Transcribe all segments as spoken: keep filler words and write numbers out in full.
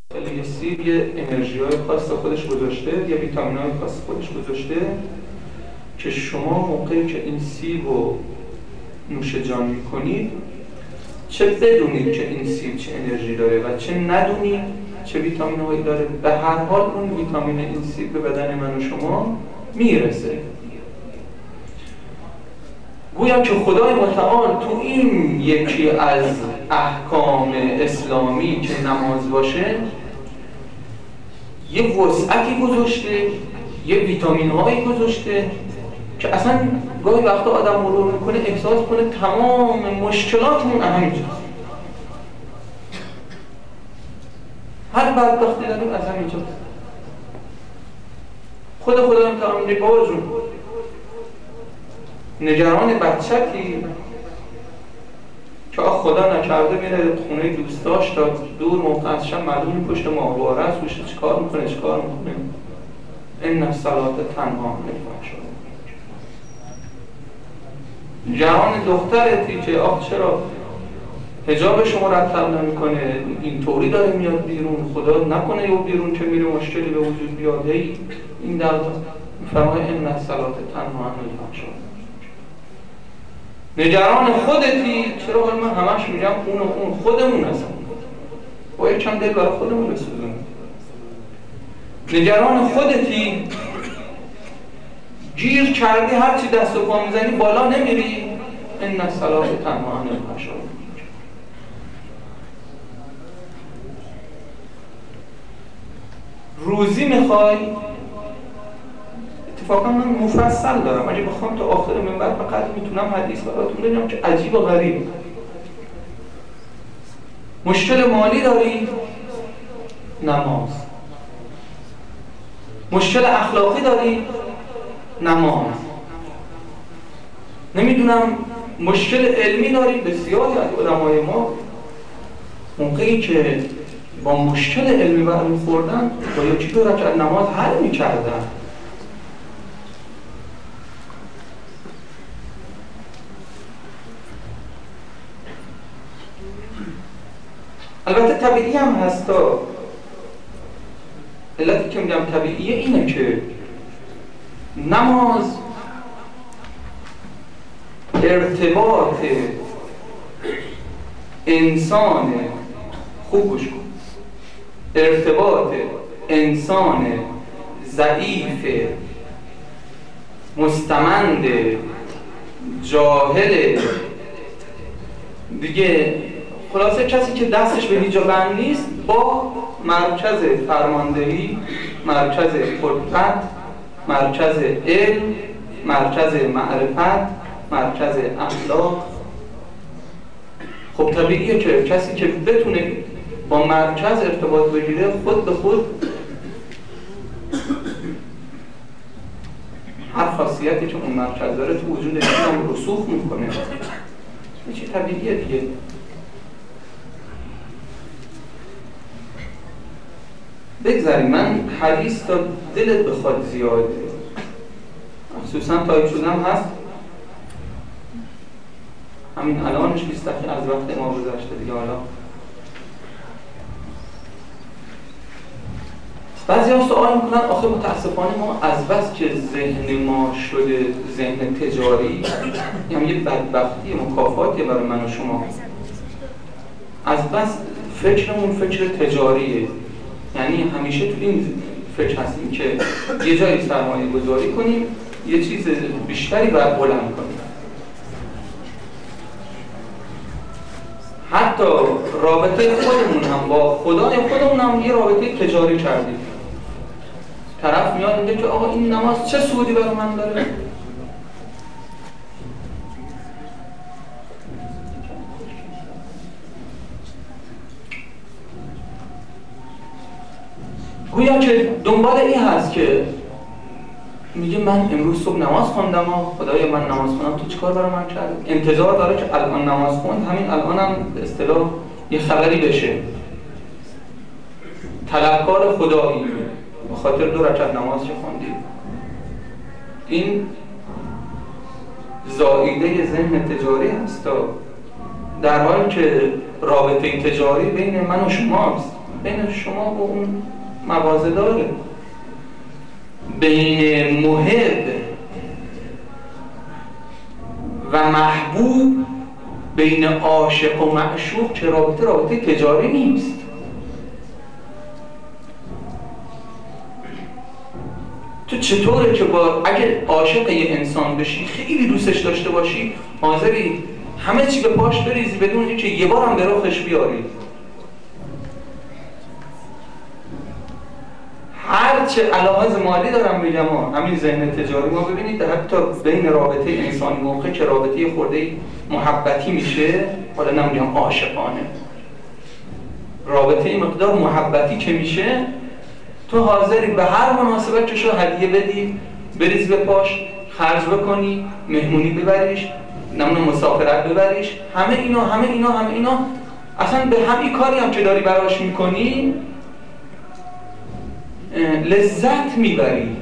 یه سیب یه انرژی های خاص خودش گذاشته، یه ویتامین های خاص خودش گذاشته که شما موقعی که این سیب رو نوش جان میکنید چه بدونید که این سیب چه انرژی داره و چه ندونید چه ویتامین هایی داره، به هر حال اون ویتامین این سیب به بدن من و شما میرسه. گویا که خدای متعال تو این یکی از احکام اسلامی که نماز باشه یه وسعتی گذاشته، یه ویتامین هایی گذاشته که اصلا گاهی وقتا آدم مرور میکنه احساس کنه تمام مشکلاتمون همینجاست. هر بدبختی داریم از همینجاست. خود خدا امتحان میگه بابا جون نگران بچه‌تی که آخ خدا نکرده میره خونه دوستاش تا دور موقع از شب معلوم پشت ماهواره است روش چیکار میکنه چیکار میکنه. این الصلاة تنها عن الفحشاء. جوان دخترتی که آخ چرا حجاب شما رتب نمیکنه اینطوری داره میاد بیرون، خدا نکنه یا بیرون که میره مشکلی به وجود بیاد. این در فرمای این الصلاة تنها عن الفحشاء. نگران خودتی، چرا حال من همش میگم اون و اون خودمون هستم باید چند دل برای خودمون بسوزونیم. نگران خودتی، گیر کردی هرچی دست و پا میزنی بالا نمیری. این الصلاة تنها عن الفحشاء. روزی میخوای، اتفاقا من مفصل دارم اگه بخوام تا آخر منبر فقط میتونم حدیث براتون بگم که عجیب و غریب. مشکل مالی داری؟ نماز. مشکل اخلاقی داری؟ نماز. نمیدونم مشکل علمی داری؟ بسیاری از علمای ما موقعی که با مشکل علمی برمیخوردن با یکی دو رکعت نماز حل میکردن. البته طبیعی هم هستا. علتی که میگم طبیعیه اینه که نماز ارتباط انسان، خوب گوش کن، ارتباط انسان ضعیف مستمند جاهل دیگه، خلاصه کسی که دستش به هیچ جا بند نیست، با مرکز فرماندهی، مرکز قدرت، مرکز علم، مرکز معرفت، مرکز اخلاق. خب طبیعیه که کسی که بتونه با مرکز ارتباط بگیره خود به خود هر خاصیتی که اون مرکز داره تو وجود انسان رسوخ میکنه. این چی طبیعیه دیگه. بگذاریم من حدیث تا دلت بخواد زیاده، خصوصا تایید شدم هست همین الانش بیست دقیقه از وقت ما گذشته دیگه. حالا بعضی ها سوال میکنن آخه متاسفانه ما از بس که ذهن ما شده ذهن تجاری، یعنی یه بدبختی مکافاتی برای من و شما، از بس فکرمون فکر تجاریه. یعنی همیشه تو این فکر هستیم که یه جایی سرمایه گذاری کنیم، یه چیز بیشتری باید بلند کنیم. حتی رابطه خودمون هم با خدای خودمون هم یه رابطه تجاری کردیم. طرف میاد میگه که آقا این نماز چه سودی برای من داره؟ گویا که دنبال این هست که میگه من امروز صبح نماز خوندم و خدای من نماز خوندم، تو چیکار برای من کردی؟ انتظار داره که الان نماز خوند همین الان هم به اصطلاح یه خبری بشه. طلبکار خدایی به خاطر دو رکعت نماز که خوندی. این زائیده ذهن تجاری هست، در حالی که رابطه تجاری بین من و شماست. بین شما و اون مغازه داره، بین محب و محبوب، بین عاشق و معشوق چه رابطه؟ رابطه تجاری نیست. تو چطوره که با اگه عاشق یه انسان بشی، خیلی دوستش داشته باشی، حاضری همه چی به پاش بریزی بدون اینکه یه بار هم به رخش بیاری؟ هر چه علاوه مالی دارم بگم ها، همین ذهن تجاری ما ببینید حتی بین رابطه انسانی موقع که رابطه خورده محبتی میشه، حالا نمیگم عاشقانه، رابطه مقدار محبتی که میشه، تو حاضری به هر مناسبت چشو هدیه بدی، بریز به پاش، خرج بکنی، مهمونی ببریش، نمونه مسافرت ببریش، همه اینا همه اینا همه اینا اصلا به همین کاری هم که داری براش میکنی لذت میبری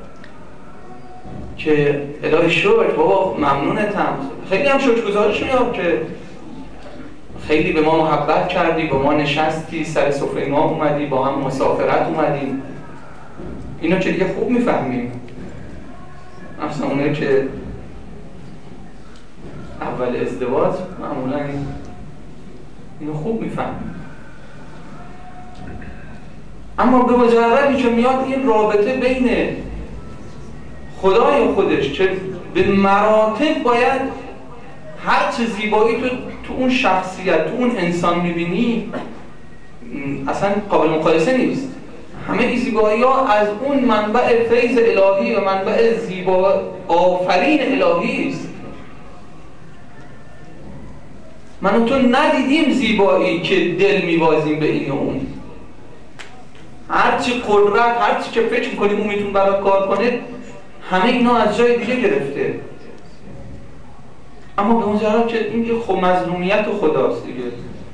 که الهی شکر بابا ممنونتم. خیلی هم شکرگزارش میاد که خیلی به ما محبت کردی، با ما نشستی، سر سفره ما اومدی، با هم مسافرت اومدیم. اینو که دیگه خوب میفهمیم، اصلا اونه که اول ازدواج معمولا اینو خوب میفهمیم. اما به مجردی که میاد این رابطه بین خدای خودش که به مراتب باید هر چه زیبایی تو تو اون شخصیت، تو اون انسان میبینی اصلا قابل مقایسه نیست. همه این زیبایی ها از اون منبع فیض الهی و منبع زیبا آفرین الهی است. من و تو ندیدیم زیبایی که دل میبازیم به این و اون. هرچی قدرت، هرچی که فکر میکنیم اون میتون برات کار کنه، همه اینا از جای دیگه گرفته. اما به مجرد که این خب مظلومیت خداست دیگه،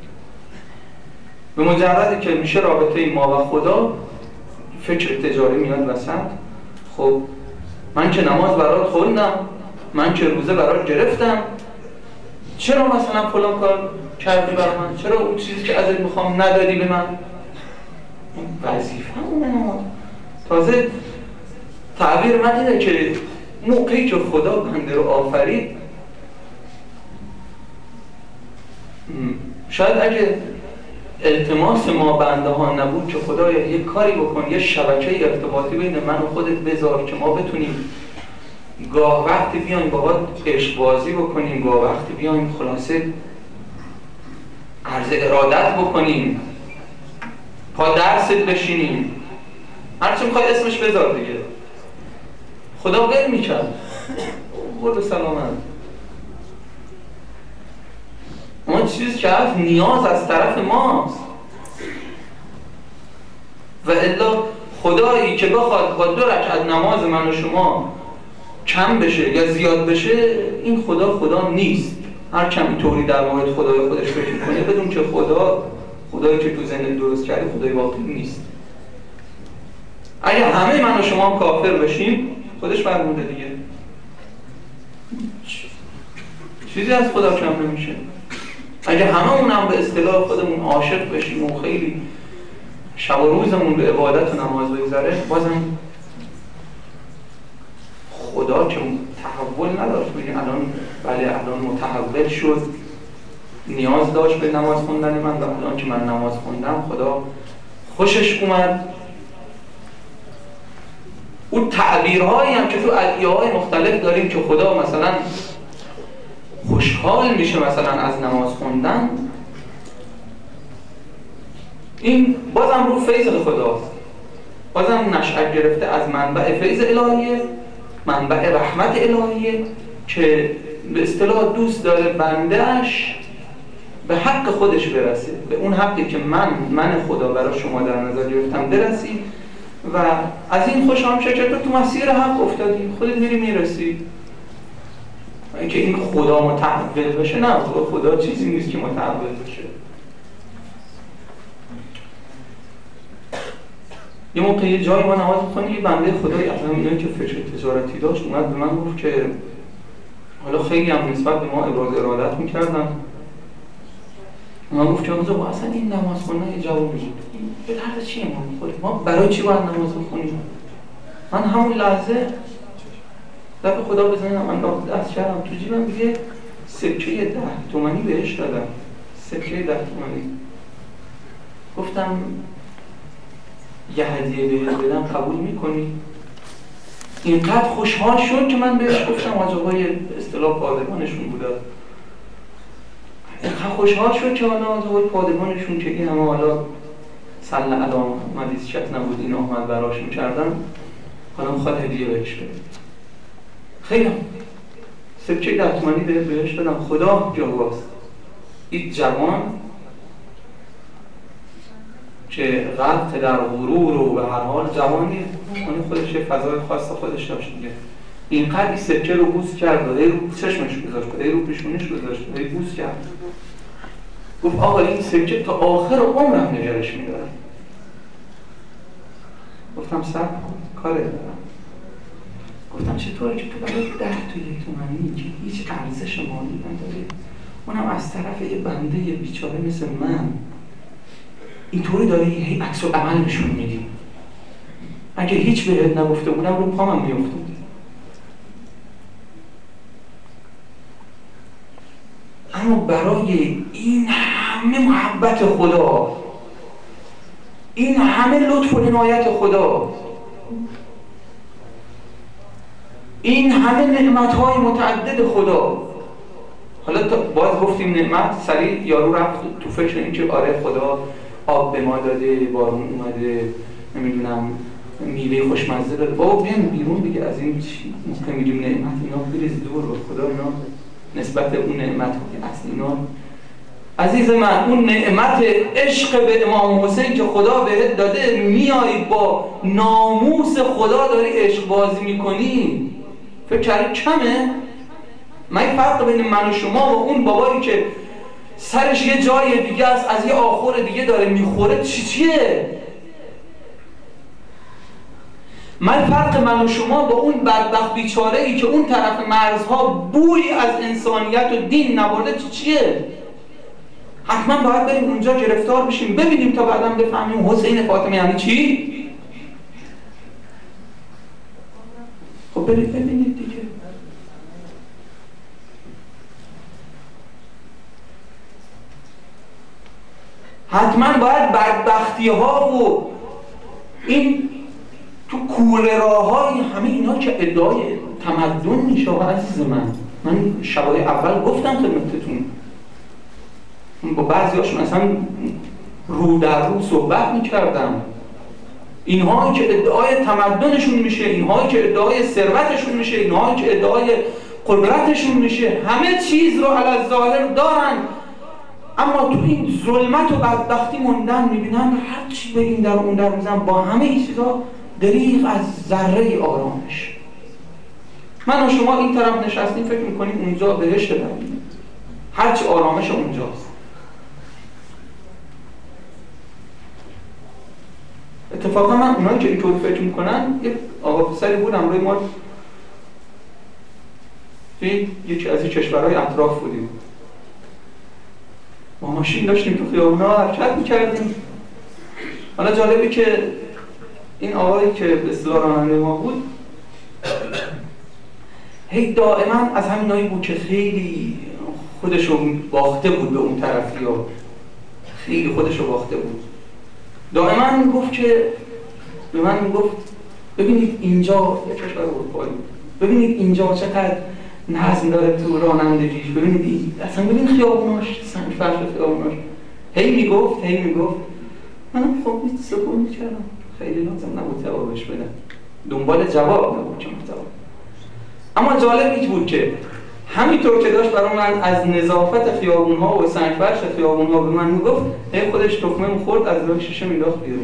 به مجردی که میشه رابطه ما و خدا، فکر تجاری میاد وسط. خب من که نماز برات خوندم، من که روزه برات گرفتم، چرا مثلا فلان کار کردی برای من؟ چرا اون چیزی که ازت میخوام ندادی به من؟ وظیفه اونه. تازه تعبیر من اینه که موقعی که خدا بنده رو آفرید، شاید اگه التماس ما بنده ها نبود که خدایا یک کاری بکن، یه شبکه ارتباطی بین من و خودت بذار که ما بتونیم گاه وقتی بیایم باهات عشق بازی بکنیم، گاه وقتی بیایم خلاصه عرض ارادت بکنیم، پا درست بشینیم، هرچی میخوای اسمش بذار دیگه. خدا ول میکرد، برو سلامت. اون چیز که هست نیاز از طرف ماست، و الا خدایی که بخواد با دو رکعت نماز من و شما کم بشه یا زیاد بشه، این خدا خدا نیست. هر کمی طوری در مورد خدای خودش فکر کنه، بدون که خدا خدایی که تو ذهن درست کرده خدای واقعی نیست. اگه همه من و شما کافر بشیم، خودش فرموده دیگه، چیزی از خدا کم نمیشه. اگه همه اون هم به اصطلاح خودمون عاشق بشیم و خیلی شب و روزمون به عبادت و نماز بگذره، بازم خدا که تحول نداشت. بگیم الان بله الان متحول شد، نیاز داشت به نماز خوندن من، و الان که من نماز خوندم خدا خوشش اومد. اون تعبیرهایی هم که تو ادعیه‌های مختلف داریم که خدا مثلا خوشحال میشه مثلا از نماز خوندن، این بازم رو فیض خداست، بازم نشأت گرفته از منبع فیض الهیه، منبع رحمت الهیه که به اصطلاح دوست داره بندهش به حق خودش برسه، به اون حقی که من من خدا برای شما در نظر گرفتم برسی، و از این خوشحال میشه که تو مسیر حق افتادی، خودت میری میرسی. اینکه این خدا متحول بشه، نه، خدا چیزی نیست که متحول بشه. یه موقع یه جایی ما نماز می‌خونیم، یه بنده خدایی از همینایی که فکر تجارتی داشت اومد به من گفت که حالا خیلی هم نسبت به ما ابراز ارادت می‌کردن، ما گفت که با اصلا این نماز خوندن یه جوابی بود، به درد چیه ما میخوریم؟ ما برای چی باید نماز بخونیم؟ من همون لحظه دفعه خدا بزنم انداخت دست کردم تو جیبم، دیگه سکه ده تومانی بهش دادم، سکه ده تومانی. گفتم یه هدیه بهت بدم قبول میکنی؟ اینقدر خوشحال شد که من بهش گفتم آجاقای اصطلاح پادگانشون بوده، اینقدر خوشحال شد که حالا آجاقای پادگانشون که این همه حالا صلی علی محمد شک نبود این آمد براشون کردن، حالا میخواد هدیه بهش بده. خیلی سکه ده تومانی بهش دادم. خدا جواست این جوان که غرق در غرور و به هر حال جوانی اون خودش یه فضای خاص خودش داشت دیگه، اینقدر این سکه رو بوس کرد و رو چشمش گذاشت و رو پیشونیش گذاشت و بوس کرد. گفت آقا این سکه تا آخر عمرم نگرش میدارم. گفتم صبر کن کاره دارم. گفتم چطوره که تو برای ده تا یک تومانی که هیچ ارزش مالی نداره، اونم از طرف یه بنده یه بیچاره مثل من، اینطوری داری هی عکس العمل نشون میدی؟ اگه هیچ بهت نگفته بودم رو پامم میافتاد. اما برای این همه محبت خدا، این همه لطف و عنایت خدا، این همه نعمت‌های متعدد خدا، حالا باز گفتیم نعمت، سریع یارو رفت تو فکر این که آره خدا آب به ما داده، بارون اومده، نمیدونم میوه خوشمزه داده، بابا بیان بیرون دیگه از این چی که میگیم نعمت، اینا بریز دور و خدا اینا نسبت اون نعمت های اصلی اینا. عزیز من اون نعمت عشق به امام حسین که خدا بهت داده، میایی با ناموس خدا داری عشق بازی میکنی، فکر کردی کمه؟ من فرق بین من و شما و اون بابایی که سرش یه جای دیگه است، از یه آخور دیگه داره میخوره، چی چیه؟ من فرق من و شما با اون بدبخت بیچاره ای که اون طرف مرزها بوی از انسانیت و دین نبرده چی چیه؟ حتما باید بریم اونجا گرفتار بشیم ببینیم تا بعدم بفهمیم حسین فاطمی یعنی چی؟ خب برید ببینید دیگه. حتما باید بدبختی ها و این تو کوره راه های همه اینا که ادعای تمدن میشه عزیز من. من شبای اول گفتم خدمتتون، با بعضی هاشون اصلا رو در رو صحبت میکردم، اینهایی که ادعای تمدنشون میشه، اینهایی که ادعای ثروتشون میشه، اینهایی که ادعای قدرتشون میشه، همه چیز رو علی ظاهر دارن، اما تو این ظلمت و بدبختی موندن، میبینن هر چی به این در اون در میزن، با همه این چیزا دریغ از ذره آرامش. من و شما این طرف نشستیم فکر میکنیم اونجا بهشت داریم، هرچی آرامش اونجاست. اتفاقا من اونایی که اینطور فکر میکنن، یه آقا پسری بود همراه ما توی یکی از این کشورهای اطراف بودیم، ما ماشین داشتیم تو خیابونا حرکت میکردیم. حالا جالبی که این آقایی که به اصطلاح راننده ما بود هی دائما از همینایی بود که خیلی خودشو باخته بود به اون طرفی ها، خیلی خودشو باخته بود. دائما میگفت که به من میگفت ببینید اینجا یه کشور اروپایی، ببینید اینجا چقدر نظم داره تو رانندگیش، ببینید اصلا ببین خیابوناش، سنگ فرش خیابوناش. هی میگفت هی میگفت منم خب نیست سکون میکردم، خیلی لازم نبود جوابش بدم، دنبال جواب نبود که جواب. اما جالب این بود که همینطور که داشت برای من از نظافت خیابون‌ها و سنگفرش خیابون‌ها به من میگفت، هی خودش تخمه می‌خورد از راه شیشه مینداخت بیرون.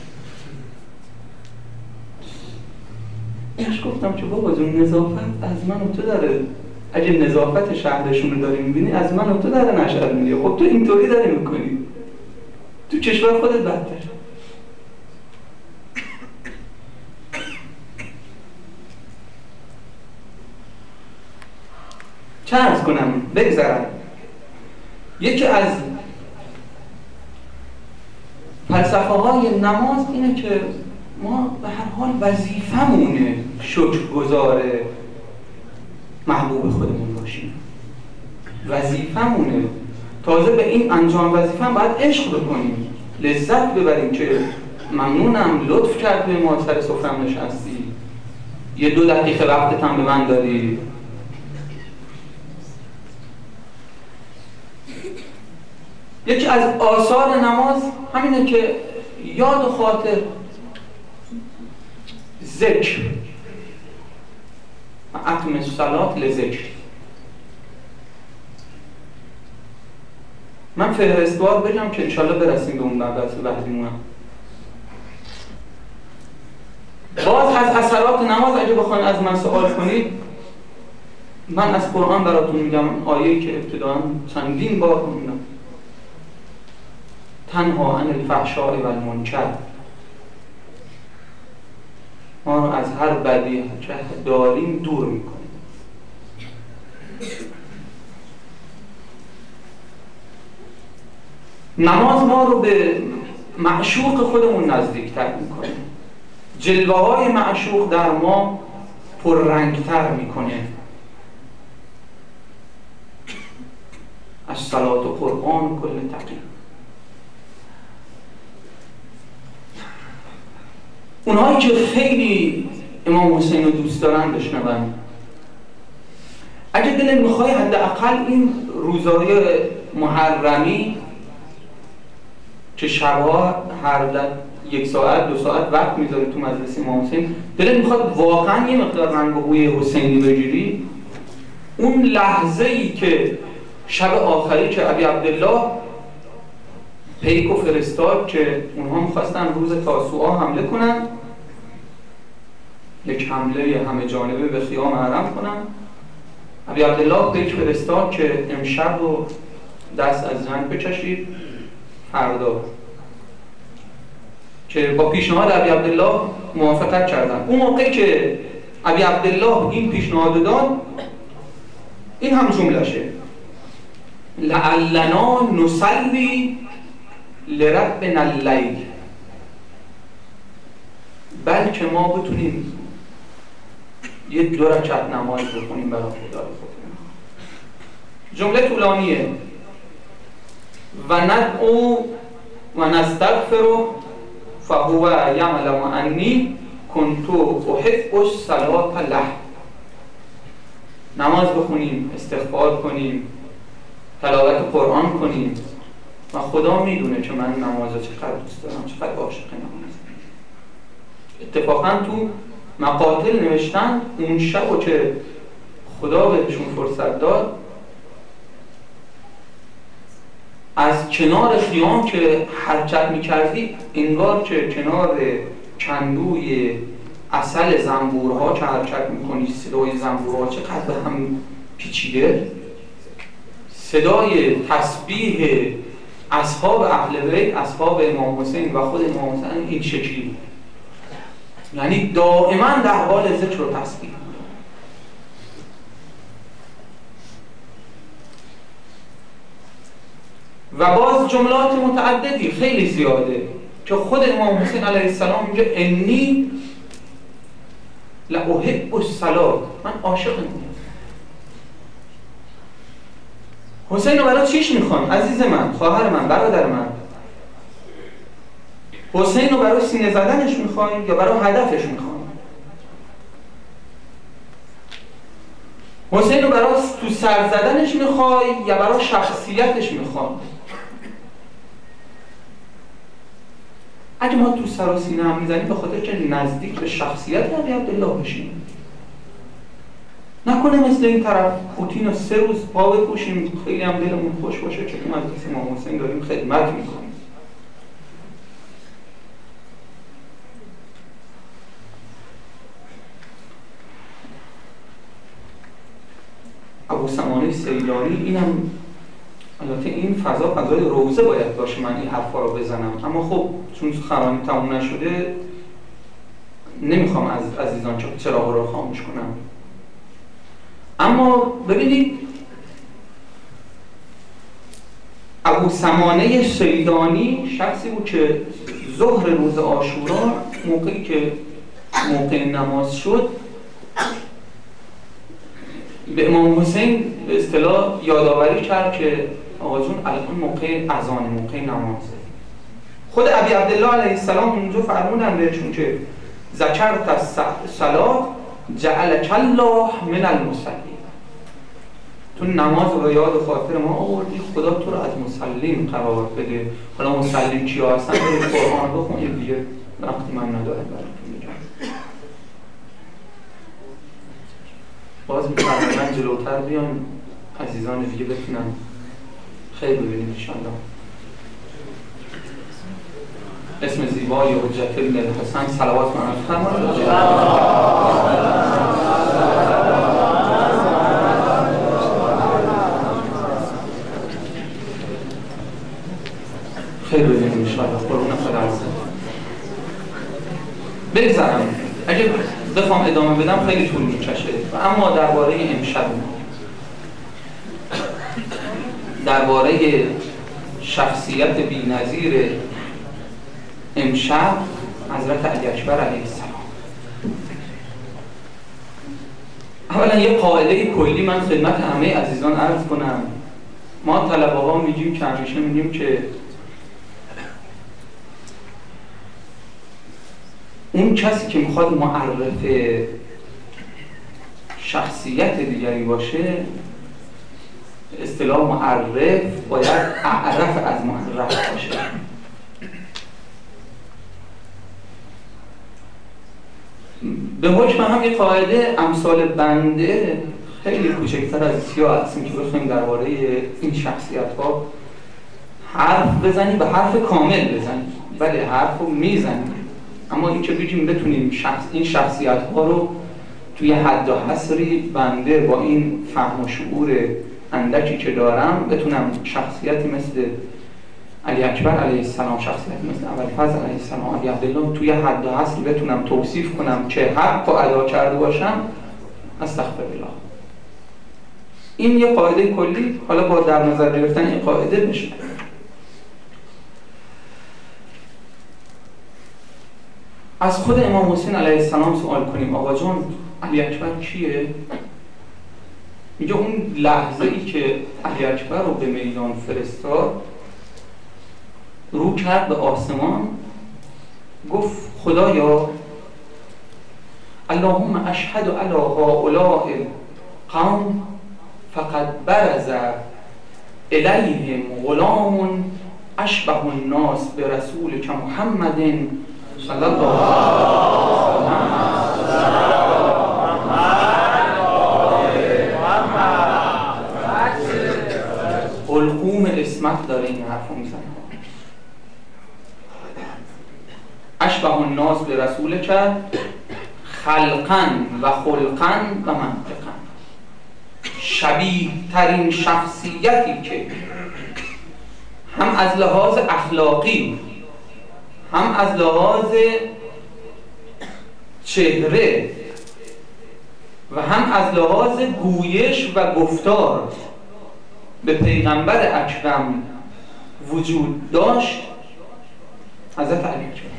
اینش گفتم که بابا جون نظافت از من و تو داره، اگه نظافت شهرشون رو داری می‌بینی از من و تو داره نشأت می‌گیره. خب تو اینطوری داری می‌کنی، تو کشور خودت بدتر. چه عرض کنم بگذرم، یکی از فلسفه های نماز اینه که ما به هر حال وظیفمونه شکرگزار محبوب خودمون باشیم، وظیفمونه. تازه به این انجام وظیفه هم باید عشق بکنیم، لذت ببریم که ممنونم لطف کرد به ما سر سفرم نشستی، یه دو دقیقه وقتت هم به من دادی. یکی از آثار نماز همینه که یاد و خاطر، ذکر، اقم الصلاة لذکر. من فهرستوار بگم که انشالله برسیم به اون بحث بعدیمون. باز از اثرات نماز اگه بخواید از من سوال کنید، من از قرآن براتون میگم آیه‌ای که ابتداً چندین بار خوندم: تنها عن الفحشاء و المنکر، ما رو از هر بدی که داریم دور میکنه. نماز ما رو به معشوق خودمون نزدیکتر میکنه، جلوه های معشوق در ما پررنگتر میکنه. الصلاة قرآن کل تقی. اونهایی که خیلی امام حسین رو دوست دارن بشنون، اگه دلت میخوای حداقل این روزهای محرمی که شبها هر یک ساعت دو ساعت وقت میذاره تو مجلس امام حسین، دلت میخواد واقعا یه مقدار رنگ و بوی حسینی بگیری، اون لحظه ای که شب آخری که ابی عبدالله پیک و فرستاد که اونها میخواستن روز تاسوعا حمله کنن، یک حمله همه جانبه به خیام حرم کنن، ابی عبدالله پیک فرستاد که امشب رو دست از جنگ بکشید، فردا، که با پیشنهاد ابی عبدالله موافقت کردن. اون موقعی که ابی عبدالله این پیشنهاد داد، این هم جملهشه: لعلنا نصلی لربنا اللیل، بلکه ما بتونیم یه دو رکعت نماز بخونیم برای خدا خودمون. جمله طولانیه: و ندعو و نستغفر فهو یعلم انی کنت احب الصلاة له. نماز بخونیم، استغفار کنیم، تلاوت قرآن کنیم و خدا میدونه که من نماز چقدر دوست دارم، چقدر عاشق نماز. اتفاقا تو مقاتل نوشتن اون شب که خدا بهشون فرصت داد، از کنار خیام که حرکت میکردی انگار که کنار کندوی عسل زنبورها که حرکت میکنی، صدای زنبورها چقدر به هم پیچیده، صدای تسبیح اصحاب اهل بیت، اصحاب امام حسین و خود امام حسین این شکلی بود. یعنی دائما در حال ذکر و تسبیح. و باز جملات متعددی خیلی زیاده که خود امام حسین علیه السلام میگه انی لاحب الصلاة، من عاشق نماز. حسین رو برای چیش میخوان؟ عزیز من، خواهر من، برادر من، حسین رو برای سینه زدنش میخوان یا برای هدفش میخوان؟ حسین رو برای تو سر زدنش میخوای یا برای شخصیتش میخوان؟ اگه ما تو سر و سینه هم میزنیم به خاطر که نزدیک به شخصیت ابی عبدالله بشیم، نکنه مثل این طرف پوتین رو سه روز پا بپوشیم خیلی هم دلمون خوش باشه که تو مجلس امام حسین داریم خدمت میکنیم. ابو سمانه سیلانی، اینم البته این فضا فضای روزه باید باشه من این حرفا رو بزنم، اما خب چون سخنرانی تموم نشده نمیخوام از عزیزان چراغ رو خاموش کنم. اما ببینید ابو سمانه سیلانی شخصی بود که ظهر روز عاشورا موقعی که موقع نماز شد به امام حسین به اصطلاح یادآوری کرد که آقا جون الان موقع اذان، موقع نمازه. خود ابی عبدالله علیه السلام اونجا فرمودن بهشون که ذکرت الصلاة جعلک الله من المصلین، تو نماز رو یاد و خاطر ما آوردی، خدا تو رو از مسلم قرار بده. حالا مسلم چیا هستن؟ برید قرآن بخونید دیگه، وقتی من ندارم براتون میگم. باز می‌فرمایند جلوتر بیان عزیزان دیگه بتونن خیر ببینیم انشاءالله. اسم زیبای حجت ابن الحسن صلوات من فرمایید. خیر ببینیم انشاءالله. قربون خدا هستم. بگذارم اگه بخوام ادامه بدم خیلی طول میکشه و اما درباره امشب، درباره شخصیت بی‌نظیر امشب حضرت علی اکبر علیه السلام، اولا یه قاعده کلی من خدمت همه عزیزان عرض کنم. ما طلبه ها میگیم که همیشه میگیم که اون کسی که میخواد معرف شخصیت دیگری باشه، اصطلاح معرف باید اعرف از معرف باشه. به حکم هم یه قاعده امثال بنده خیلی کوچکتر از سیاه هستیم که بخوایم درباره این شخصیت ها حرف بزنیم، به حرف کامل بزنیم، بله حرف رو میزنیم، اما این که بگیم بتونیم شخص این شخصیت ها رو توی حد و حصری بنده با این فهم و شعور اندکی که دارم بتونم شخصیتی مثل علی اکبر علیه السلام، شخصیتی مثل ابوالفضل علیه السلام، ابی عبدالله توی حد و حصری بتونم توصیف کنم که حق رو ادا کرده باشم، استغفرالله. این یه قاعده کلی، حالا با در نظر گرفتن این قاعده بشه. از خود امام حسین علیه السلام سوال کنیم آقا جان علی اکبر کیه؟ میگه اون لحظه ای که علی اکبر رو به میدان فرستاد، رو کرد به آسمان، گفت خدایا اللهم اشهد علی هؤلاء القوم فقد برز الیهم غلام اشبه الناس برسولک محمد صلی الله علیه و القوم اسمت داره این حرف رو میزنه. اشبه الناس به رسول کرد خلقا و خلقا و منطقا، شبیه ترین شخصیتی که هم از لحاظ اخلاقی هم از لحاظ چهره و هم از لحاظ گویش و گفتار به پیغمبر اکرم وجود داشت حضرت علی اکبر.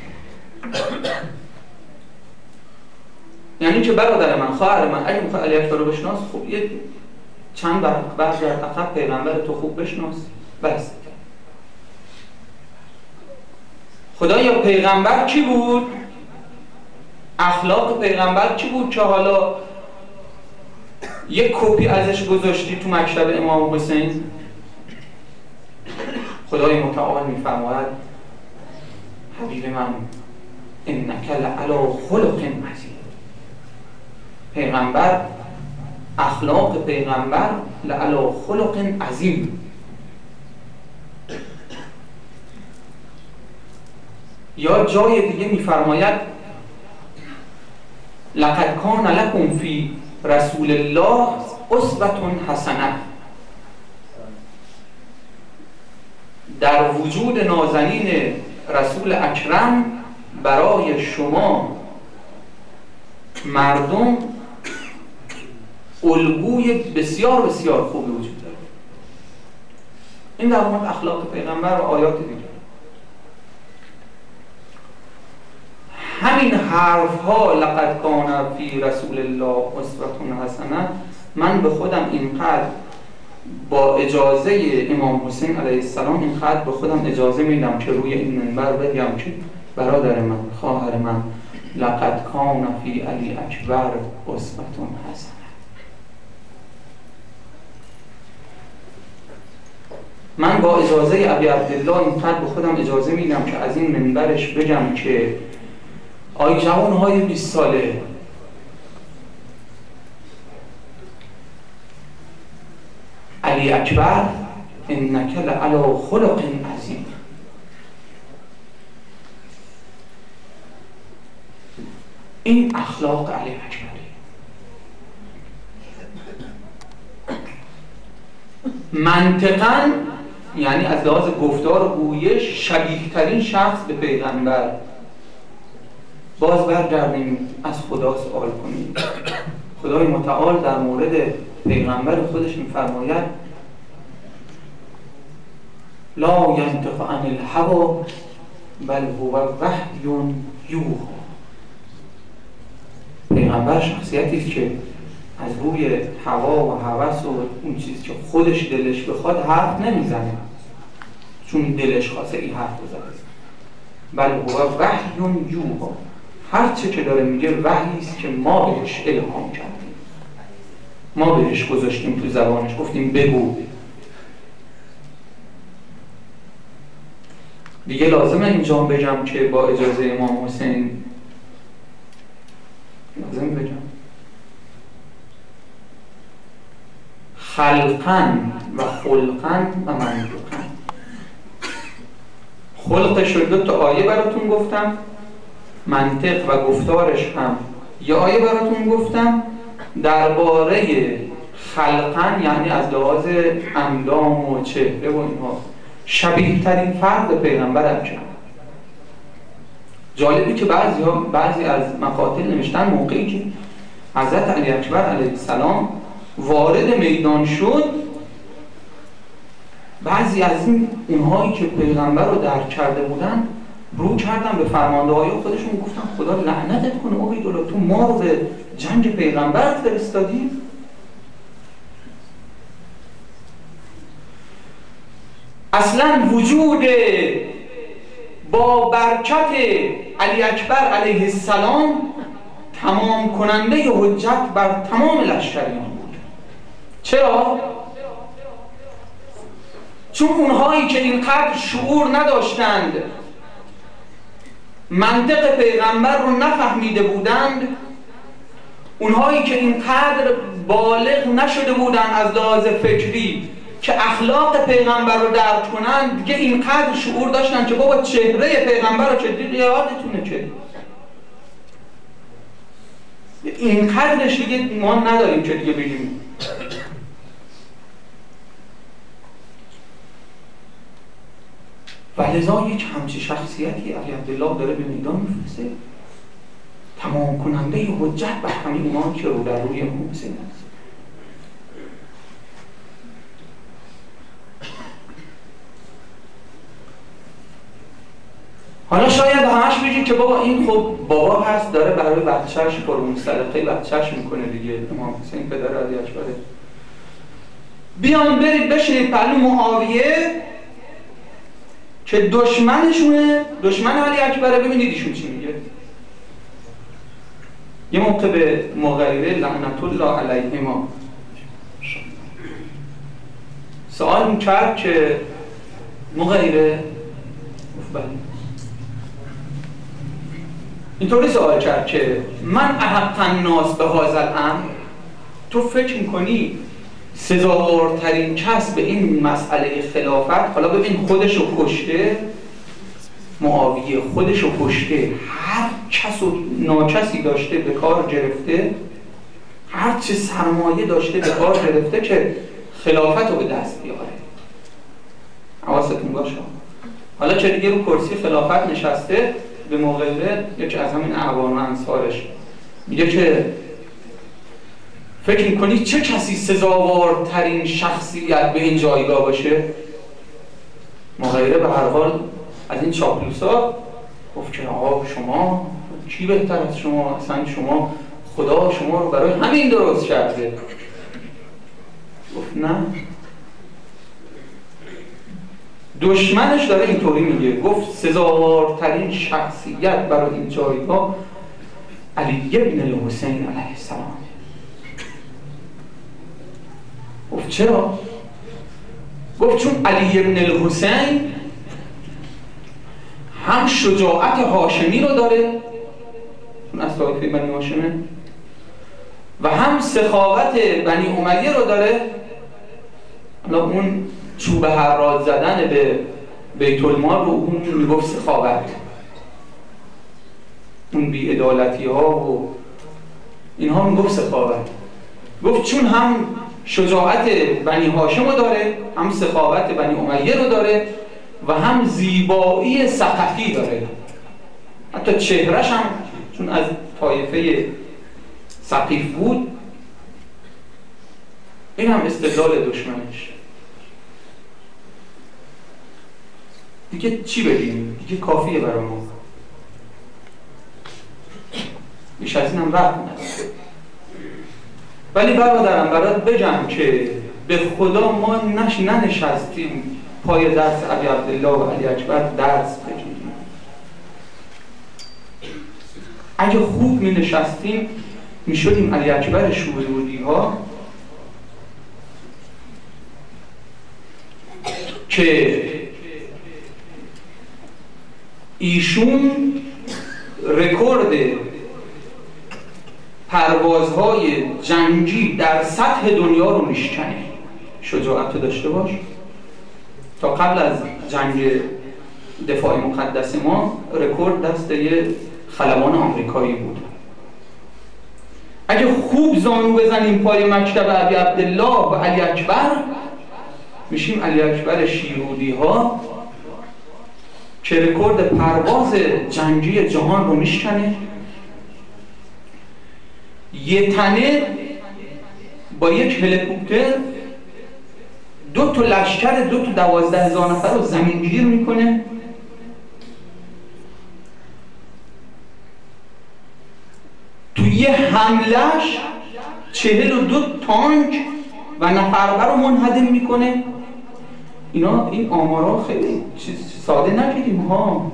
یعنی که برادر من، خواهر من، اگه میخوای علی اکبر رو بشناس، خب یه چند بار در عقب پیغمبر تو خوب بشناس بس. خدایا پیغمبر کی بود؟ اخلاق پیغمبر کی بود که حالا یک کپی ازش گذاشتی تو مکتب امام حسین؟ خدای متعال میفرماید حبیب من انک لعلی خلق عظیم. پیغمبر، اخلاق پیغمبر لعلی خلق عظیم. یا جای دیگه میفرماید لقد کان لکم فی رسول الله اسوة حسنه. در وجود نازنین رسول اکرم برای شما مردم الگوی بسیار بسیار خوبی وجود داره. این در مورد اخلاق پیغمبر و آیات دیگه. همین حرف ها لقد کان فی رسول الله اسوة حسنه، من به خودم اینقدر با اجازه امام حسین علیه السلام اینقدر به خودم اجازه میدم که روی این منبر بگم که برادر من، خواهر من، لقد کان فی علی اکبر اسوة حسنه. من با اجازه ابی عبدالله اینقدر به خودم اجازه میدم که از این منبرش بگم که آی جوانهای بیست ساله، علی اکبر انک لعلی خلق عظیم. این اخلاق علی اکبر. منطقاً یعنی از لحاظ گفتار و گویش شبیه ترین شخص به پیغمبر. باز برگردیم از خدا سوال کنیم. خدای متعال در مورد پیغمبر خودش می‌فرماید لا ینطق عن الهوی بل هو وحی یوحی. پیغمبر شخصیتی است که از روی هوا و هوس و اون چیزی که خودش دلش بخواد حرف نمیزنه چون دلش خواسته این حرف بزنه، بل هو وحی یوحی. هر چه که داره میگه وحی است که ما بهش الهام کردیم، ما بهش گذاشتیم تو زبانش، گفتیم بگو. دیگه لازمه اینجا بگم که با اجازه امام حسین، لازم بگم خلقاً و خلقاً و منطقاً. خلقش رو دو تا آیه براتون گفتم، منطق و گفتارش هم یه آیه براتون گفتم. درباره خلقاً یعنی از لحاظ اندام و چهره و اینها شبیه ترین فرد به پیغمبر هم شد. جالبی که بعضی, ها بعضی از مقاتل نوشتن موقعی که حضرت علی اکبر علیه السلام وارد میدان شد، بعضی از این اونهایی که پیغمبر رو درک کرده بودن رو کردن به فرمانده‌های خودشون، گفتن خدا لعنتت کنه عبیدالله، تو ما رو به جنگ پیغمبر فرستادی. اصلا وجود با برکت علی اکبر علیه السلام تمام کننده حجت بر تمام لشکریان بود. چرا؟ چون اونهایی که اینقدر شعور نداشتند، منطق پیغمبر رو نفهمیده بودند، اونهایی که اینقدر بالغ نشده بودند از لحاظ فکری که اخلاق پیغمبر رو درک کنند، دیگه اینقدر شعور داشتن که بابا چهره پیغمبر رو چه دید یادتونه که اینقدرش دیگه ما نداریم که دیگه بگیم. و لذا یک همچی شخصیتی علی عبدالله داره به میدان میفرسته، تمام کننده حجت بر همین اونان که رو در روی امام حسین است. حالا شاید همش بگید که بابا این خب بابا هست داره برای بچه‌اش قربون صدقه بچه‌اش میکنه دیگه، امام حسین پدر علی اکبره. بیان برید بشینید پلو معاویه که دشمنشونه، دشمن علی اکبره، ببینید ایشون چی میگه. یه موقع به مغیره لعنت الله علیهما سوال میکرد که مغیره گفت بله، اینطوری سوال کرد که من احق الناس به هذا الامر، تو فکر میکنی سزاوارترین کس به این مسئله خلافت، حالا ببین خودشو کشته، معاویه خودشو کشته، هر کس و ناکسی داشته به کار گرفته، هر چه سرمایه داشته به کار گرفته که خلافت رو به دست بیاره. حواستون باشه. حالا چه دیگه رو کرسی خلافت نشسته، به مغیره یکی از همین اعوان و انصارش میگه که فکر میکنی چه کسی سزاوارترین شخصیت به این جایگاه باشه؟ مغیره به هر حال از این چاپلوسا گفت که آقا شما کی بهتر از شما؟ اصلا شما خدا شما رو برای همین درست کرده. گفت نه. دشمنش داره اینطوری میگه، گفت سزاوارترین شخصیت برای این جایگاه علی بن الحسین علیه السلام. گفت چرا؟ گفت چون علی بن الحسین هم شجاعت هاشمی رو داره، چون از طایفه بنی هاشمه، و هم سخاوت بنی امیه رو داره. حالا اون چوب حرات زدن به بیت المال رو اون میگفت سخاوت، اون بی‌عدالتی ها و اینها میگفت سخاوت. گفت چون هم شجاعت بنی هاشم رو داره، هم سخاوت بنی امیه رو داره، و هم زیبایی ثقفی داره. حتی چهرش هم چون از طایفه ثقیف بود. این هم استدلال دشمنش. دیگه چی بگیم؟ دیگه کافیه برای ما. بیش از این هم وقت نداره. ولی برادرم برات بگم که به خدا ما نش ننشستیم پای درس ابی عبدالله و علی اکبر درس بگیریم. اگه خوب می نشستیم می شدیم علی اکبر شورودی ها که ایشون رکورد پروازهای جنگی در سطح دنیا رو میشکنه. شجاعت داشته باش. تا قبل از جنگ دفاع مقدس ما رکورد دست یه خلبان آمریکایی بود. اگه خوب زانو بزنیم پای مکتب ابی عبدالله و علی اکبر میشیم علی اکبر شیرودی ها که رکورد پرواز جنگی جهان رو میشکنه. یه تنه با یک هلیکوپتر دو تا لشکر دو تا دوازده هزار نفر رو زمینگیر میکنه. تو یه حملش چهل و دو تانک و نفربر رو منهدم میکنه. اینا این آمارا خیلی ساده نگیریم ها.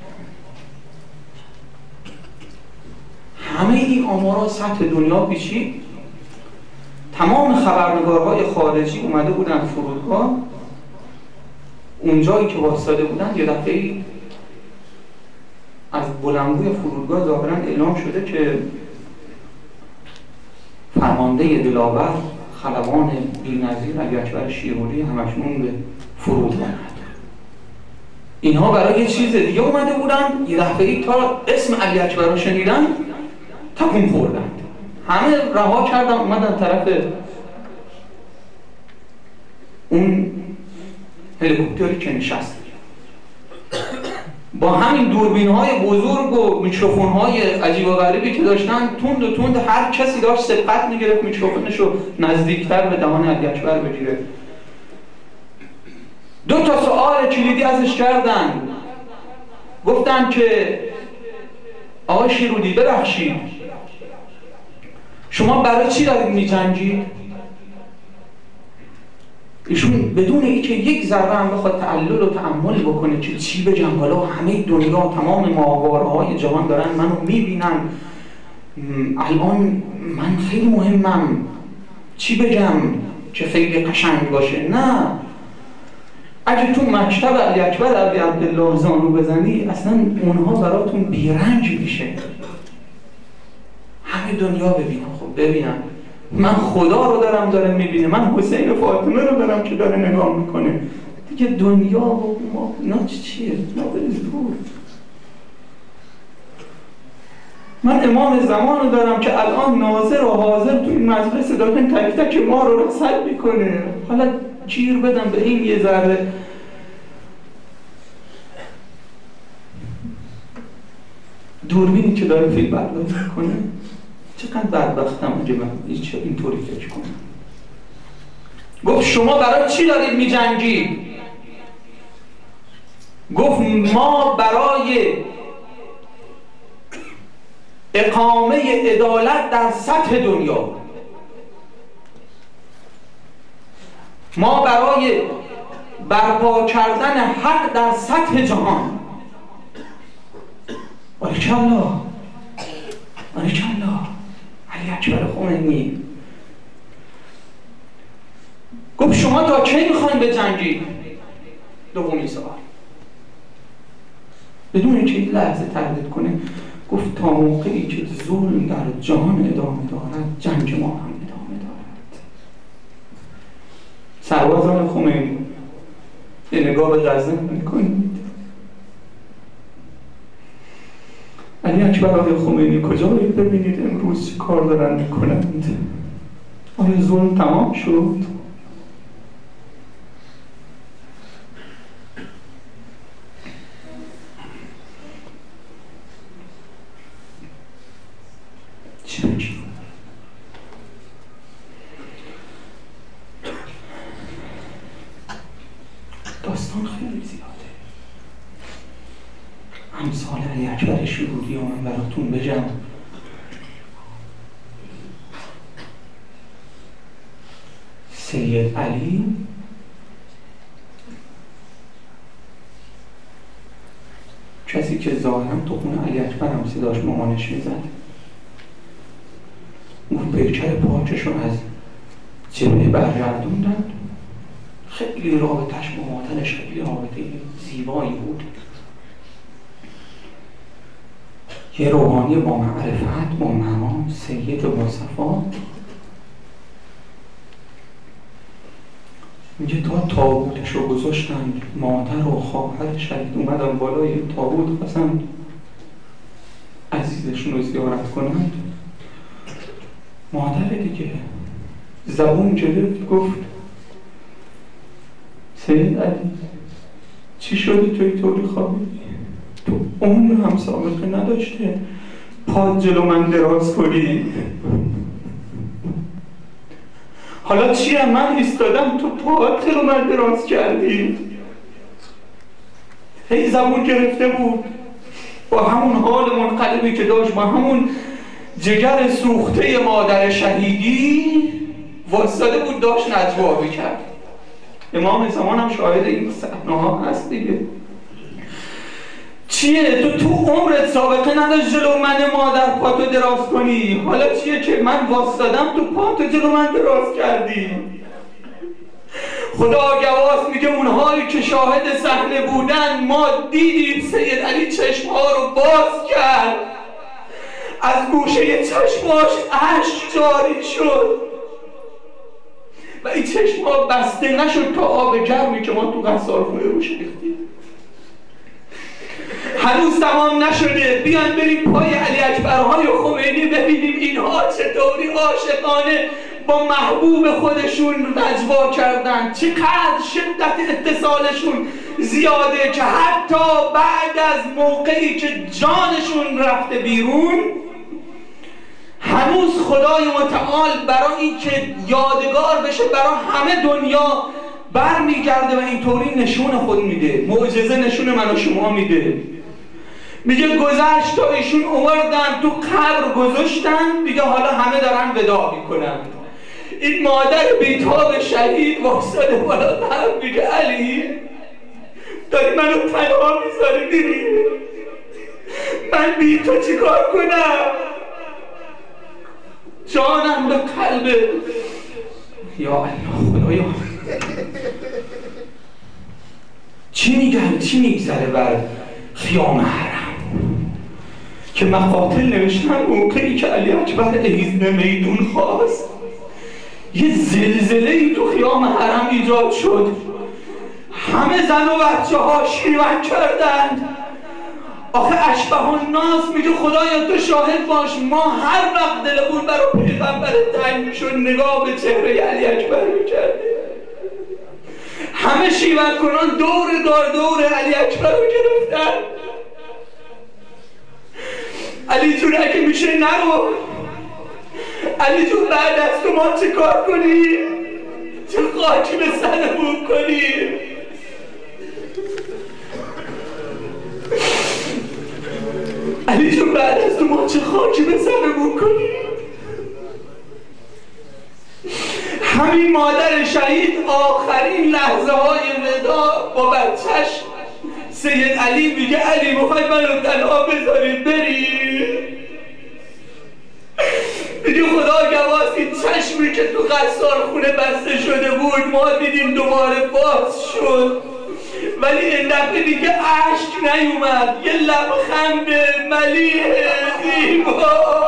همه این آمارا سطح دنیا پیچید. تمام خبرنگارهای خارجی اومده بودن فرودگاه. اونجایی که واسطه بودن یه دفعه از بلندگوی فرودگاه ظاهرا اعلام شده که فرمانده دلاور خلبان بی‌نظیر علی اکبر شیرودی همشون به فرود آمد. اینها برای یه چیز دیگه اومده بودن. یه دفعه تا اسم علی اکبر رو شنیدن تکون خوردن. همه رها کردن اومدن طرف اون هلیکوپتری که نشست. با همین دوربین‌های بزرگ و میکروفون‌های عجیب و غریبی که داشتن تند و تند هر کسی داشت سبقت می‌گرفت میکروفونش رو نزدیکتر به دهان علی اکبر بگیره. دو تا سوال کلیدی ازش کردن. گفتن که آقای شیرودی ببخشید شما برای چی دارید می‌جنگید؟ ایشون بدون اینکه یک ذره هم بخواد تعلل و تأمل بکنه که چی بگم، حالا همه دنیا تمام ماهواره‌های جهان دارن منو میبینن، الان من خیلی مهمم، چی بگم که خیلی قشنگ باشه؟ نه، اگه تو مکتب علی اکبر ابی عبدالله زانو بزنی اصلا اونها براتون بیرنج میشه. همه دنیا ببینن. خب ببینن من خدا رو دارم داره میبینه، من حسین و فاطمه رو دارم که داره نگاه میکنه دیگه. دنیا و ما اینا چیه؟ ما بریز دور. من امام زمان رو دارم که الان ناظر و حاضر تو این مجلس دارن تک تک ما رو رسل میکنه. حالا گیر بدم به این یه ذره دوربینی که داره فیلم برداری میکنه. چقدر بدبختم اگه من اینطوری فکر کنم. گفت شما برای چی دارید می‌جنگید؟ گفت ما برای اقامه عدالت در سطح دنیا. ما برای برپا کردن حق در سطح جهان. باریکالله باریکالله علی اکبر خمینی گفت شما تا کی میخواین بجنگید؟ دومین سوال بدون اینکه این لحظه تردید کنه گفت تا موقعی که ظلم در جهان ادامه دارد جنگ ما هم ادامه دارد. سربازان خمینی یه نگاه به غزه میکنید. علی اکبر آقای خمینی کجا رو ببینید امروز چی کار دارن میکنند؟ آیا ظلم تمام شد؟ چی؟ داستان خیلی زیاده. امثال علی اکبر شهودی رو من براتون بگم. سید علی کسی که ظاهرا تو خونه علی اکبر هم صداش مامانش میزد، اون پیکر پاکش رو از جبهه برگردوندن. خیلی رابطش با مادرش خیلی رابطه زیبایی بود. یه روحانی با معرفت، با مرام، سید با صفا. میگه تا تابوتش رو گذاشتند، مادر و خواهر شهید اومدن بالای تابوت خواستن عزیزشون رو زیارت کنند. مادر دیگه زبون گرفت گفت سید علی چی شدی توی طوری خوابیدی؟ تو عمر هم سابقه نداشته پاد جلو من دراز کنی. حالا چیه من ایستادم تو پاد جلو من دراز کردی؟ هی زبون گرفته بود با همون حال منقلبی که داشت، با همون جگر سوخته مادر شهیدی واسطاده بود، داشت نجوا می‌کرد. امام زمان هم شاهد این صحنه ها هست دیگه. چیه تو تو عمرت سابقه نداشت جلو من مادر پاتو دراز کنی، حالا چیه که من واسطادم تو پاتو جلو من دراز کردی؟ خدا گواست میگه اونهایی که شاهد صحنه بودن ما دیدیم سید علی چشمها رو باز کرد، از گوشه چشماش اشک جاری شد و این چشمها بسته نشد تا آب گرمی که ما تو غسالخونه روش ریختیم. هنوز تمام نشده. بیان بریم پای علی اکبرهای خمینی ببینیم اینها چطوری عاشقانه با محبوب خودشون نجوا کردن، چقدر شدت اتصالشون زیاده که حتی بعد از موقعی که جانشون رفته بیرون هنوز خدای متعال برای اینکه یادگار بشه برای همه دنیا برمیگرده و اینطوری نشون خود میده، معجزه نشون من و شما میده. میگه گذشت تا ایشون اومدن تو قبر گذاشتن دیگه، حالا همه دارن وداع میکنن. این مادر بیتاب شهید واسطه بالا طرف میگه علی داری منو تنها میذاری میری، من بی تو چی کار کنم؟ جانم به قلب یا الله خدایا. چی میگن چی میگذره بر خیام حرم که مقاتل نوشتن موقعی که علی اکبر ایزن میدون خواست یه زلزله‌ای تو خیام حرم ایجاد شد، همه زن و بچه ها شیون کردند. آخه اشبه الناس میگه خدایا تو شاهد باش، ما هر وقت دلمون برای پیغمبر تنگ میشد نگاه به چهره علی اکبر میکردیم. همه شیون کنان دور دار دور علی اکبر رو گرفتن. علی جون اگه میشه نرو، علی جون بعد از تو ما چه کار کنیم؟ چه خاکی به سرمون کنیم؟ علی علی جون بعد از تو ما چه خاکی به سرمون کنی؟ همین مادر شهید آخرین لحظه های ودا با بچهش سید علی میگه علی میخوای منو تنها بذارید بری؟ میگه خدا گواست این چشمی که تو قصار خونه بسته شده بود ما دیدیم دوباره باز شد، ولی این دفعه دیگه عشق نیومد، یه لبخند ملیح زیبا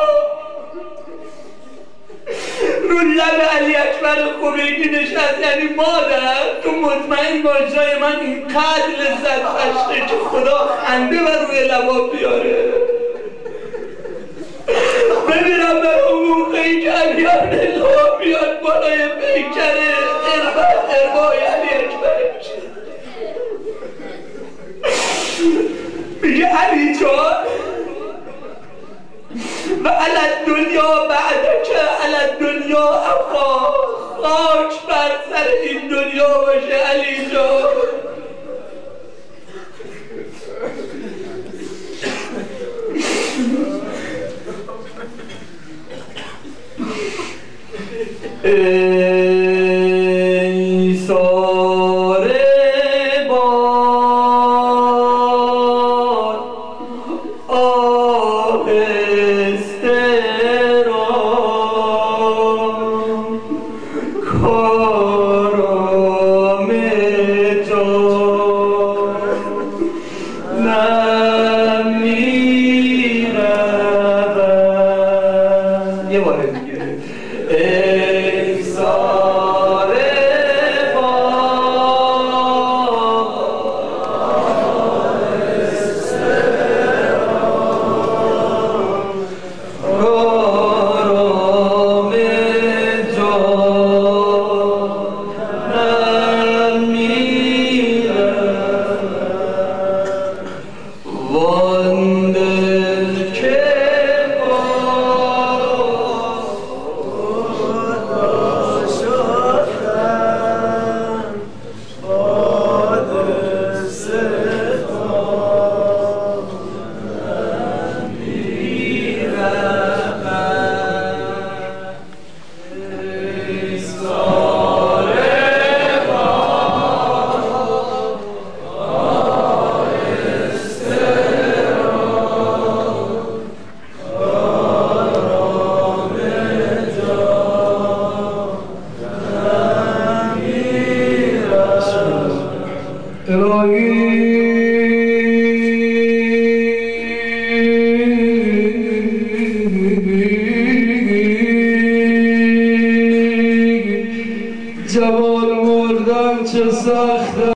رو لب علی اکبر خمینی نشست. یعنی مادر تو مطمئن باش جای من اینقدر لذت بخشه که خدا خنده بر روی لبا بیاره. ببینم در اون موقعی که علی عبدالله بیاد بالای پیکره اربت اربای علی اکبر میگه علی جان و علی دنیا بعدک علی دنیا ابقا، خاک بر سر این دنیا باشه علی جان. ای ساره باد آهسته را کارام جان نمیرود. یه باره دیگه ای ساره جوان مردن چه سخت